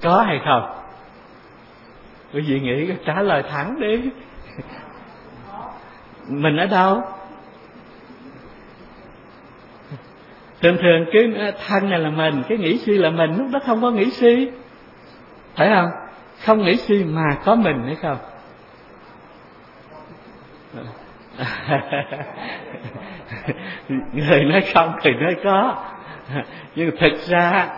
Có hay không? Quý vị nghĩ trả lời thẳng đi. Mình ở đâu? Thường thường cái thân này là mình, cái nghĩ suy là mình, lúc đó không có nghĩ suy, phải không? Không nghĩ suy mà có mình hay không? Người nói không thì nói có. Nhưng thực ra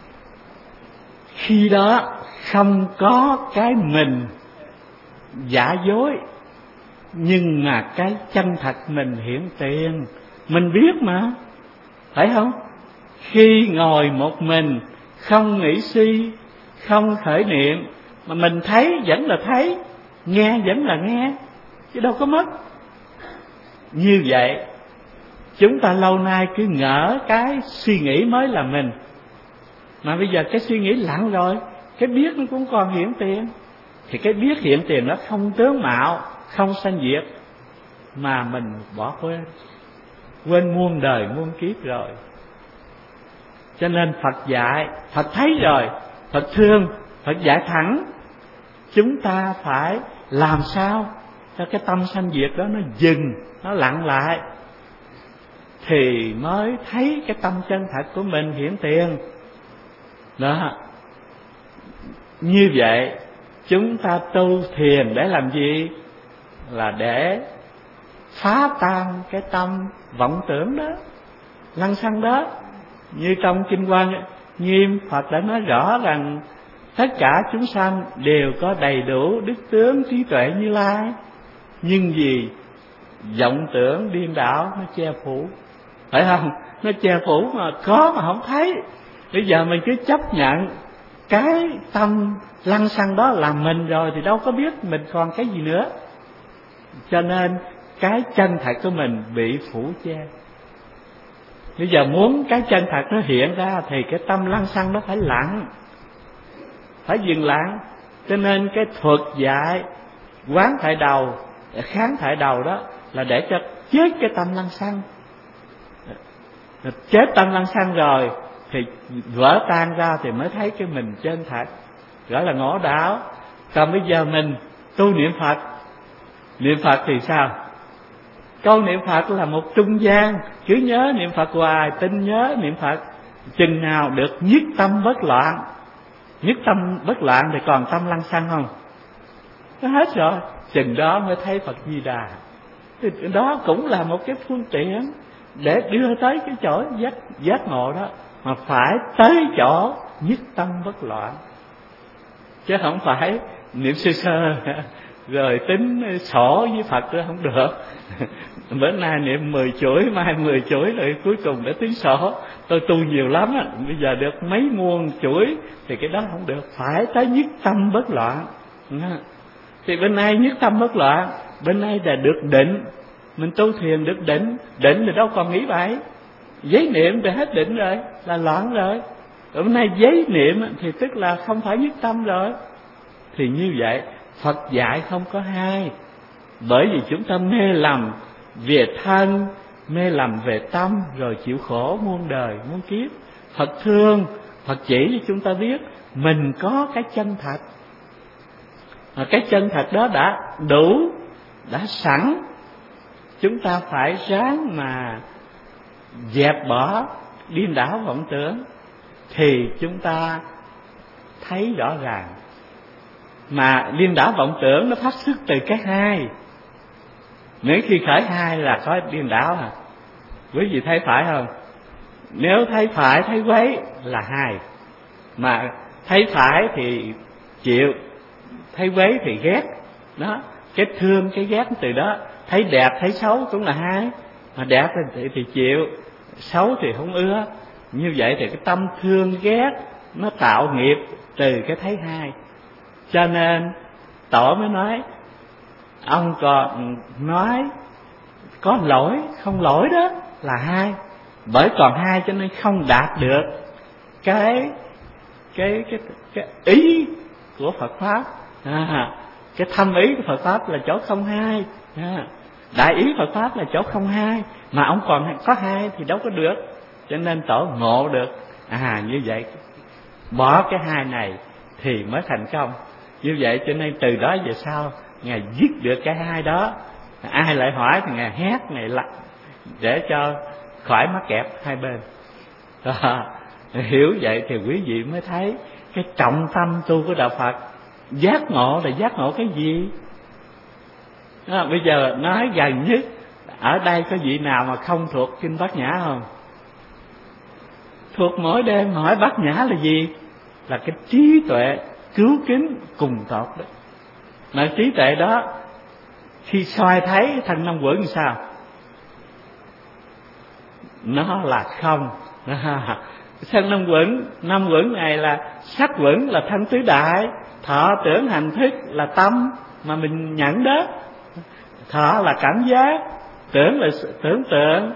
khi đó không có cái mình giả dối, nhưng mà cái chân thật mình hiển tiền. Mình biết mà, phải không? Khi ngồi một mình, không nghĩ suy, không khởi niệm, mà mình thấy vẫn là thấy, nghe vẫn là nghe, chứ đâu có mất. Như vậy chúng ta lâu nay cứ ngỡ cái suy nghĩ mới là mình, mà bây giờ cái suy nghĩ lặng rồi, cái biết nó cũng còn hiển tiền. Thì cái biết hiển tiền nó không tướng mạo, không sanh diệt, mà mình bỏ quên muôn đời muôn kiếp rồi. Cho nên Phật dạy, Phật thấy rồi, Phật thương, Phật dạy thẳng. Chúng ta phải làm sao cho cái tâm sanh diệt đó nó dừng, nó lặng lại, thì mới thấy cái tâm chân thật của mình hiển tiền. Đó. Như vậy chúng ta tu thiền để làm gì? Là để phá tan cái tâm vọng tưởng đó, lăng xăng đó. Như trong Kinh Quan Nghiêm, Phật đã nói rõ rằng tất cả chúng sanh đều có đầy đủ đức tướng trí tuệ Như Lai, nhưng vì vọng tưởng điên đảo nó che phủ, phải không? Nó che phủ mà có mà không thấy. Bây giờ mình cứ chấp nhận cái tâm lăng xăng đó là mình rồi, thì đâu có biết mình còn cái gì nữa. Cho nên cái chân thật của mình bị phủ che. Bây giờ muốn cái chân thật nó hiện ra thì cái tâm lăng xăng nó phải lặng, phải dừng lặng. Cho nên cái thuật dạy quán tại đầu, kháng tại đầu đó là để cho chết cái tâm lăng xăng. Chết tâm lăng xăng rồi thì vỡ tan ra thì mới thấy cái mình chân thật, gọi là ngộ đạo. Còn bây giờ mình tu niệm Phật, niệm Phật thì sao? Câu niệm Phật là một trung gian, cứ nhớ niệm Phật hoài, tin nhớ niệm Phật. Chừng nào được nhất tâm bất loạn, nhất tâm bất loạn thì còn tâm lăng xăng không? Nó hết rồi, chừng đó mới thấy Phật Di Đà. Thì đó cũng là một cái phương tiện để đưa tới cái chỗ giác ngộ đó, mà phải tới chỗ nhất tâm bất loạn, chứ không phải niệm sơ sơ rồi tính sổ với Phật đó không được. Bữa nay niệm 10 chuỗi, mai 10 chuỗi, rồi cuối cùng để tính sổ. Tôi tu nhiều lắm á, bây giờ được mấy muôn chuỗi, thì cái đó không được, phải tới nhất tâm bất loạn. Thì bên này nhất tâm bất loạn, bên này là được định. Mình tu thiền được định, định thì đâu còn nghĩ bậy. Giấy niệm thì hết định rồi, là loạn rồi. Ở bên này giấy niệm thì tức là không phải nhất tâm rồi. Thì như vậy Phật dạy không có hai. Bởi vì chúng ta mê lầm về thân, mê lầm về tâm, rồi chịu khổ muôn đời muôn kiếp. Phật thương, Phật chỉ cho chúng ta biết mình có cái chân thật, mà cái chân thật đó đã đủ, đã sẵn. Chúng ta phải ráng mà dẹp bỏ điên đảo vọng tưởng, thì chúng ta thấy rõ ràng. Mà điên đảo vọng tưởng nó phát xuất từ cái hai. Nếu khi khởi hai là có điên đảo à? Quý vị thấy phải không? Nếu thấy phải, thấy quấy là hai. Mà thấy phải thì chịu, thấy quấy thì ghét. Đó, cái thương, cái ghét từ đó. Thấy đẹp, thấy xấu cũng là hai. Mà đẹp thì chịu, xấu thì không ưa. Như vậy thì cái tâm thương ghét nó tạo nghiệp từ cái thấy hai. Cho nên Tổ mới nói, ông còn nói có lỗi không lỗi đó là hai. Bởi còn hai cho nên không đạt được cái ý của Phật pháp. Cái thâm ý của Phật pháp là chỗ không hai. Đại ý Phật pháp là chỗ không hai, mà ông còn có hai thì đâu có được. Cho nên Tổ ngộ được như vậy, bỏ cái hai này thì mới thành công. Như vậy cho nên từ đó về sau Ngài dứt được cái hai đó. Ai lại hỏi thì Ngài hét, Ngài lặng để cho khỏi mắc kẹt hai bên. Đó, hiểu vậy thì quý vị mới thấy cái trọng tâm tu của đạo Phật. Giác ngộ là giác ngộ cái gì? Đó, bây giờ nói gần nhất, ở đây có vị nào mà không thuộc Kinh Bát Nhã không? Thuộc mỗi đêm. Hỏi Bát Nhã là gì? Là cái trí tuệ cứu kính cùng tột đó. Mà trí tuệ đó khi soi thấy thân năm quẩn sao? Nó là không. Thân năm quẩn này là sắc quẩn là thân tứ đại, thọ tưởng hành thức là tâm mà mình nhận đó. Thọ là cảm giác, tưởng là tưởng tượng,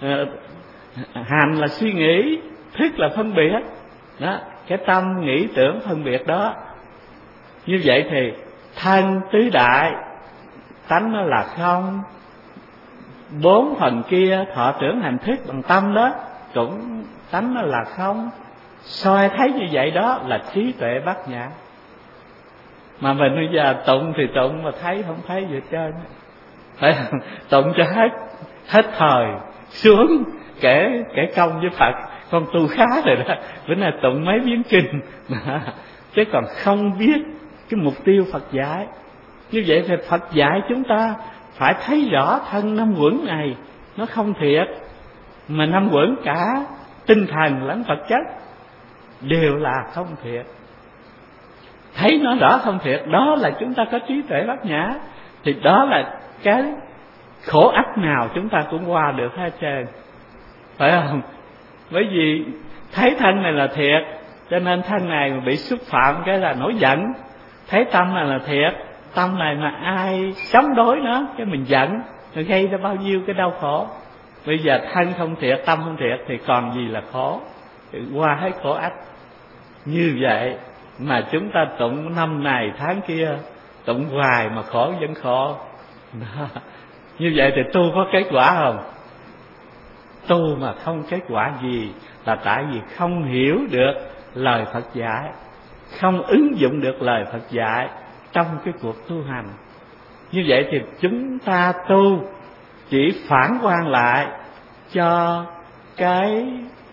hành là suy nghĩ, thức là phân biệt đó. Cái tâm nghĩ tưởng phân biệt đó. Như vậy thì thân tứ đại tánh nó là không. Bốn phần kia thọ tưởng hành thức bằng tâm đó cũng tánh nó là không. Soi thấy như vậy đó là trí tuệ Bát Nhã. Mà mình bây giờ tụng thì tụng mà thấy không thấy gì hết trơn. Phải không? Tụng cho hết thời xuống kể công với Phật. Con tu khá rồi đó, bữa nay tụng mấy biến kinh chứ còn không biết cái mục tiêu Phật dạy. Như vậy thì Phật dạy chúng ta phải thấy rõ thân năm uẩn này nó không thiệt. Mà năm uẩn cả tinh thần lẫn vật chất đều là không thiệt. Thấy nó rõ không thiệt, đó là chúng ta có trí tuệ Bát Nhã. Thì đó là cái khổ ách nào chúng ta cũng qua được hết trơn, phải không? Bởi vì thấy thân này là thiệt, cho nên thân này mà bị xúc phạm cái là nổi giận. Thấy tâm này là thiệt, tâm này mà ai chống đối nó cái mình giận, rồi gây ra bao nhiêu cái đau khổ. Bây giờ thân không thiệt, tâm không thiệt thì còn gì là khổ, thì qua hết khổ ách. Như vậy mà chúng ta tụng năm này tháng kia, tụng hoài mà khổ vẫn khổ. Như vậy thì tu có kết quả không? Tu mà không kết quả gì là tại vì không hiểu được lời Phật dạy, không ứng dụng được lời Phật dạy trong cái cuộc tu hành. Như vậy thì chúng ta tu chỉ phản quan lại cho cái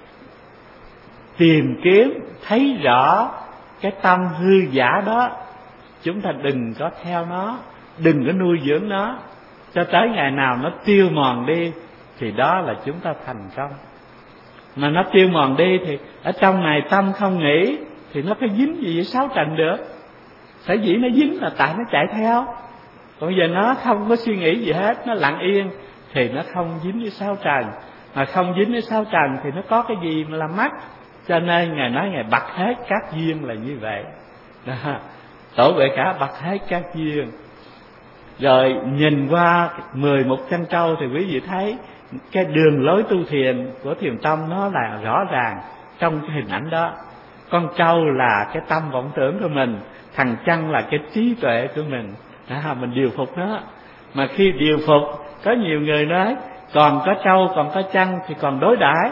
tìm kiếm thấy rõ cái tâm hư giả đó. Chúng ta đừng có theo nó, đừng có nuôi dưỡng nó, cho tới ngày nào nó tiêu mòn đi thì đó là chúng ta thành công. Mà nó tiêu mòn đi thì ở trong này tâm không nghĩ thì nó có dính gì với sáu trần được. Sở dĩ nó dính là tại nó chạy theo. Còn giờ nó không có suy nghĩ gì hết, nó lặng yên thì nó không dính với sáu trần. Mà không dính với sáu trần thì nó có cái gì mà làm mắc. Cho nên Ngài nói Ngài bật hết các duyên là như vậy đó. Tổ Huệ Cả bật hết các duyên. Rồi nhìn qua 11 chân trâu thì quý vị thấy cái đường lối tu thiền của Thiền Tông nó là rõ ràng trong cái hình ảnh đó. Con trâu là cái tâm vọng tưởng của mình, thằng chân là cái trí tuệ của mình. Mình điều phục nó. Mà khi điều phục, có nhiều người nói còn có trâu còn có chân thì còn đối đãi.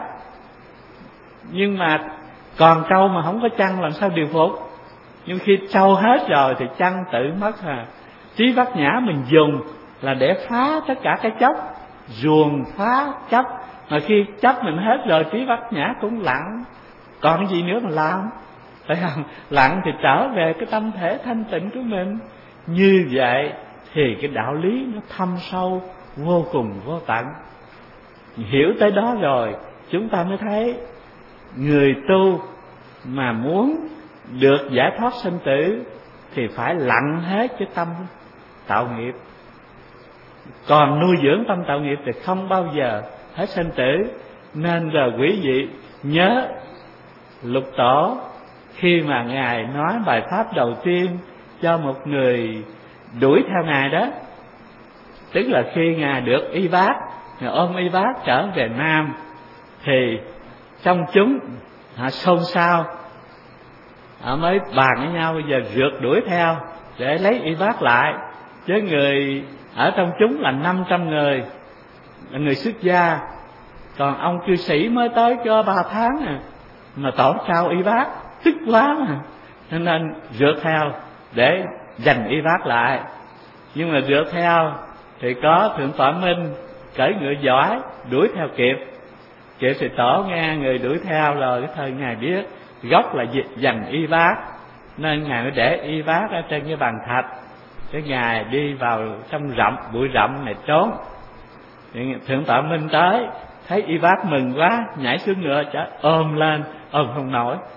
Nhưng mà còn trâu mà không có chân làm sao điều phục? Nhưng khi trâu hết rồi thì chân tự mất à. Trí Bát Nhã mình dùng là để phá tất cả cái chấp, ruồng phá chấp. Mà khi chấp mình hết rồi, trí Bát Nhã cũng lặng. Còn cái gì nữa mà làm? Phải không? Lặng thì trở về cái tâm thể thanh tịnh của mình. Như vậy thì cái đạo lý nó thâm sâu vô cùng vô tận. Hiểu tới đó rồi chúng ta mới thấy người tu mà muốn được giải thoát sinh tử thì phải lặng hết cái tâm tạo nghiệp. Còn nuôi dưỡng tâm tạo nghiệp thì không bao giờ hết sinh tử. Nên rồi quý vị nhớ Lục Tổ khi mà Ngài nói bài pháp đầu tiên cho một người đuổi theo Ngài đó, tức là khi Ngài được y bác, Ngài ôm y bác trở về Nam, thì trong chúng họ xôn xao, họ mới bàn với nhau bây giờ rượt đuổi theo để lấy y bác lại. Chứ người ở trong chúng là 500 người, người xuất gia, còn ông cư sĩ mới tới cho 3 tháng mà tổn trao y bác, tức quá mà. nên rượt theo để giành y bác lại. Nhưng mà rượt theo thì có Thượng tọa Minh cởi ngựa giỏi đuổi theo kịp thì tổ nghe người đuổi theo rồi, cái thời ngài biết gốc là giành y bác, nên ngài mới để y bác ở trên cái bàn thạch. Cái ngài đi vào trong bụi rậm này trốn. Thượng tọa Minh tới thấy y bác mừng quá, nhảy xuống ngựa ôm lên, ôm không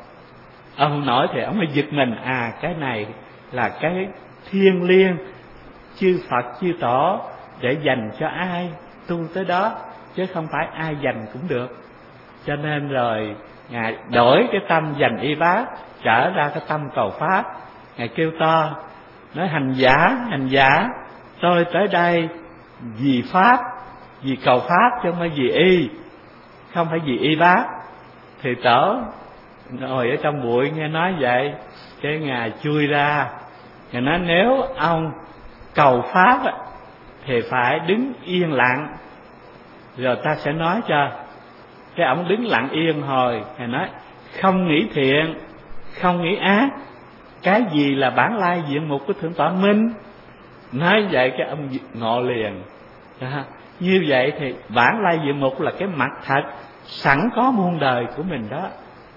nổi thì ông mới giật mình. Cái này là cái thiêng liêng chư Phật chư Tổ để dành cho ai tu tới đó, chứ không phải ai dành cũng được. Cho nên rồi ngài đổi cái tâm dành y bác trở ra cái tâm cầu pháp. Ngài kêu to nói: hành giả, tôi tới đây vì pháp, vì cầu pháp chứ không phải vì y, không phải vì y bác. Thì tổ ngồi ở trong bụi nghe nói vậy, cái ngài chui ra, ngài nói: nếu ông cầu pháp thì phải đứng yên lặng, rồi ta sẽ nói cho. Cái ông đứng lặng yên hồi, ngài nói: không nghĩ thiện, không nghĩ ác, cái gì là bản lai diện mục của Thượng tọa Minh. Nói vậy cái ông ngộ liền. Như vậy thì bản lai diện mục là cái mặt thật sẵn có muôn đời của mình đó,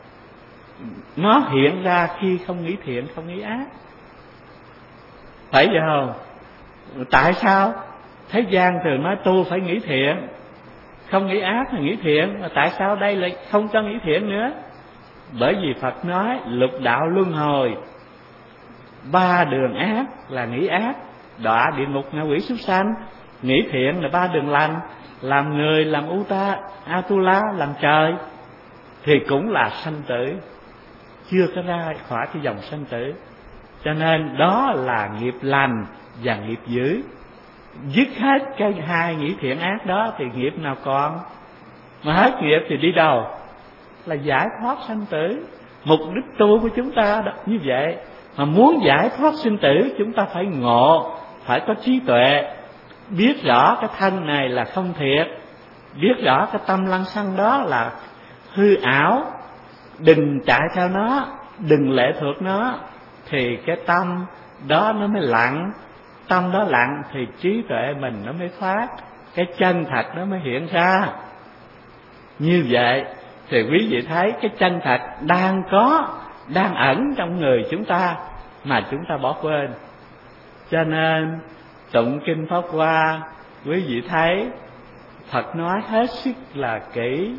nó hiện ra khi không nghĩ thiện không nghĩ ác. Phải vậy không? Tại sao thế gian thường nói tu phải nghĩ thiện, không nghĩ ác là nghĩ thiện, mà tại sao đây lại không cho nghĩ thiện nữa? Bởi vì Phật nói lục đạo luân hồi, 3 đường ác là nghĩ ác, đọa địa ngục ngạ quỷ súc sanh. Nghĩ thiện là 3 đường lành, làm người, làm Atula, làm trời, thì cũng là sanh tử, chưa có ra khỏi cái dòng sanh tử. Cho nên đó là nghiệp lành và nghiệp dữ. Dứt hết cái hai nghĩ thiện ác đó thì nghiệp nào còn? Mà hết nghiệp thì đi đâu? Là giải thoát sanh tử. Mục đích tu của chúng ta đó như vậy. Mà muốn giải thoát sinh tử, chúng ta phải ngộ, phải có trí tuệ, biết rõ cái thân này là không thiệt, biết rõ cái tâm lăng xăng đó là hư ảo, đừng chạy theo nó, đừng lệ thuộc nó, thì cái tâm đó nó mới lặng. Tâm đó lặng thì trí tuệ mình nó mới phát, cái chân thật nó mới hiện ra. Như vậy thì quý vị thấy cái chân thật đang ẩn trong người chúng ta mà chúng ta bỏ quên. Cho nên tụng kinh Pháp Hoa, quý vị thấy Phật nói hết sức là kỹ.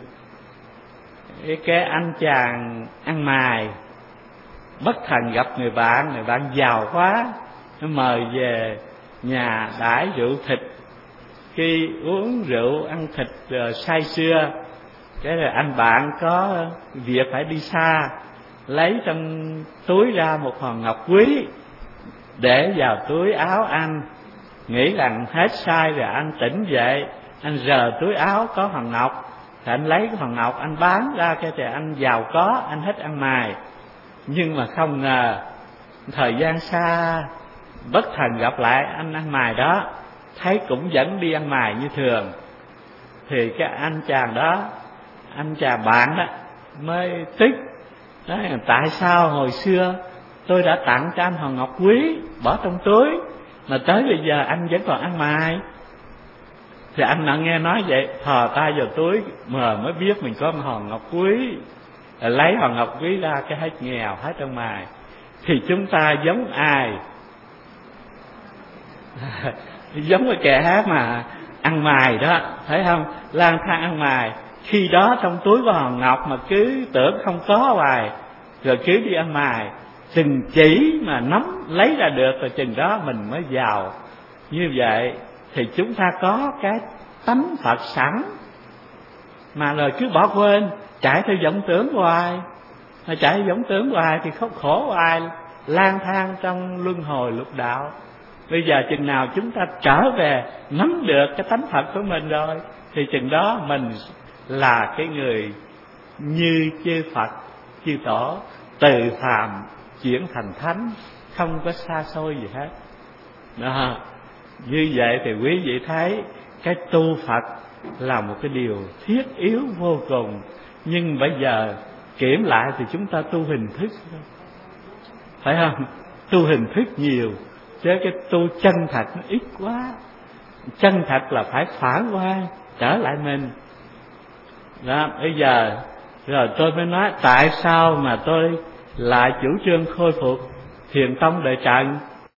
Cái anh chàng ăn mày bất thần gặp người bạn giàu quá, nó mời về nhà đãi rượu thịt. Khi uống rượu ăn thịt rồi say sưa, cái rồi anh bạn có việc phải đi xa, lấy trong túi ra một hòn ngọc quý để vào túi áo anh, nghĩ rằng hết say rồi anh tỉnh dậy, anh rờ túi áo có hòn ngọc thì anh lấy cái hòn ngọc anh bán ra, cái thì anh giàu có, anh hết ăn mày. Nhưng mà không ngờ thời gian xa, bất thần gặp lại anh ăn mày đó, thấy cũng vẫn đi ăn mày như thường. Thì cái anh chàng bạn đó mới tức, nói: tại sao hồi xưa tôi đã tặng cho anh hòn ngọc quý bỏ trong túi, mà tới bây giờ anh vẫn còn ăn mày? Thì anh đã nghe nói vậy, thò tay vào túi mà mới biết mình có một hòn ngọc quý, lấy hòn ngọc quý ra, cái hết nghèo, hết ăn mày. Thì chúng ta giống ai? Giống cái kẻ hát mà ăn mày đó, thấy không? Lang thang ăn mày, khi đó trong túi có hòn ngọc mà cứ tưởng không có hoài, rồi cứ đi ăn mày. Chừng chỉ mà nắm lấy ra được rồi chừng đó mình mới giàu. Như vậy thì chúng ta có cái tánh Phật sẵn, mà rồi cứ bỏ quên, chạy theo vọng tưởng hoài. Mà chạy theo vọng tưởng hoài thì khổ hoài, lang thang trong luân hồi lục đạo. Bây giờ chừng nào chúng ta trở về nắm được cái tánh Phật của mình rồi, thì chừng đó mình là cái người như chư Phật chư Tổ, từ phàm chuyển thành thánh, không có xa xôi gì hết đó. Như vậy thì quý vị thấy cái tu Phật là một cái điều thiết yếu vô cùng. Nhưng bây giờ kiểm lại thì chúng ta tu hình thức thôi. phải không? Tu hình thức nhiều chứ cái tu chân thật nó ít quá. Chân thật là phải phản quan trở lại mình. Đó, bây giờ rồi tôi mới nói tại sao mà tôi lại chủ trương khôi phục Thiền tông Đời Trần.